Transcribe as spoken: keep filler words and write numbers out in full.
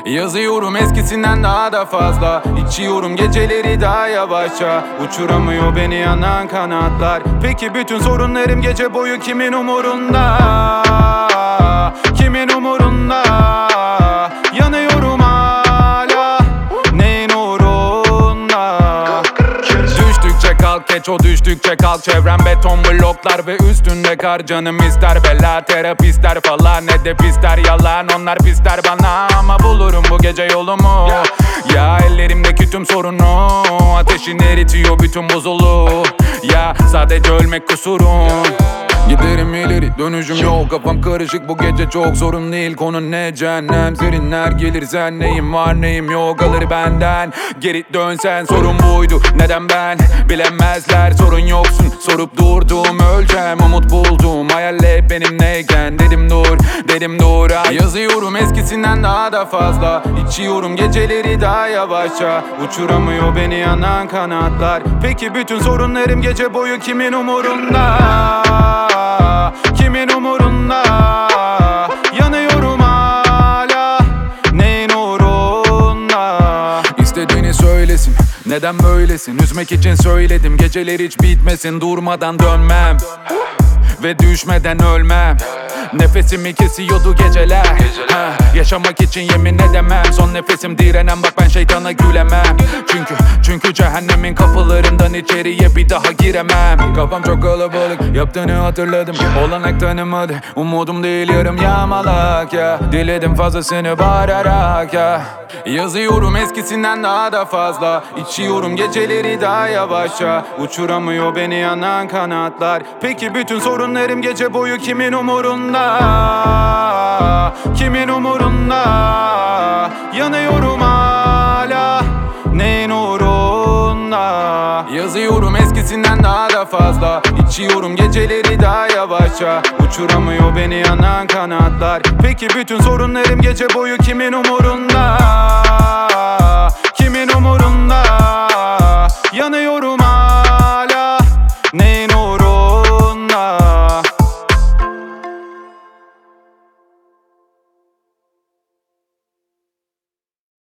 Yazıyorum eskisinden daha da fazla, İçiyorum geceleri daha yavaşça. Uçuramıyor beni yanan kanatlar. Peki bütün sorunlarım gece boyu kimin umurunda? Kimin umurunda? Yanıyorum hala, neyin uğrunda? Düştükçe kalk geç, o düştükçe kalk. Çevrem beton bloklar ve üstünde kar. Canım ister bela, terapistler falan. Ne de pisler yalan, onlar pisler bana. Ama bulurum bu gece yolumu. Ya ellerimdeki tüm sorunu ateşin eritiyor bütün buzulu. Ya sadece ölmek kusurum. Giderim ileri dönüşüm yok, kafam karışık bu gece çok. Sorun değil konu ne, cehennem serinler gelir. Sen neyim var neyim yok alır benden. Geri dönsen sorun buydu, neden ben? Bilemezler sorun yoksun, sorup durdum. Öleceğim umut buldum, hayalle benimleyken. Dedim dur, dedim dur ay. Yazıyorum eskisinden daha da fazla, İçiyorum geceleri daha yavaşça. Uçuramıyor beni yanan kanatlar. Peki bütün sorunlarım gece boyu kimin umurunda? Kimin umurunda? Yanıyorum hala, neyin uğrunda? İstediğini söylesin, neden böylesin? Üzmek için söyledim, geceler hiç bitmesin. Durmadan dönmem ve düşmeden ölmem. Nefesimi kesiyordu geceler, ha, yaşamak için yemin edemem. Son nefesim direnem, bak ben şeytana gülemem. Çünkü çünkü cehennemin kapılarından içeriye bir daha giremem. Kafam çok kalabalık, yaptığını hatırladım. Olanak tanımadı, umudum değil yarım yamalak ya. Diledim fazlasını bağırarak ya. Yazıyorum eskisinden daha da fazla, İçiyorum geceleri daha yavaşça. Uçuramıyor beni yanan kanatlar. Peki bütün sorunlarım gece boyu kimin umurunda? Kimin umurunda? Yanıyorum hala, neyin uğrunda? Yazıyorum eskisinden daha da fazla, İçiyorum geceleri daha yavaşça. Uçuramıyor beni yanan kanatlar. Peki bütün sorunlarım gece boyu kimin umurunda? Kimin umurunda? Yanıyorum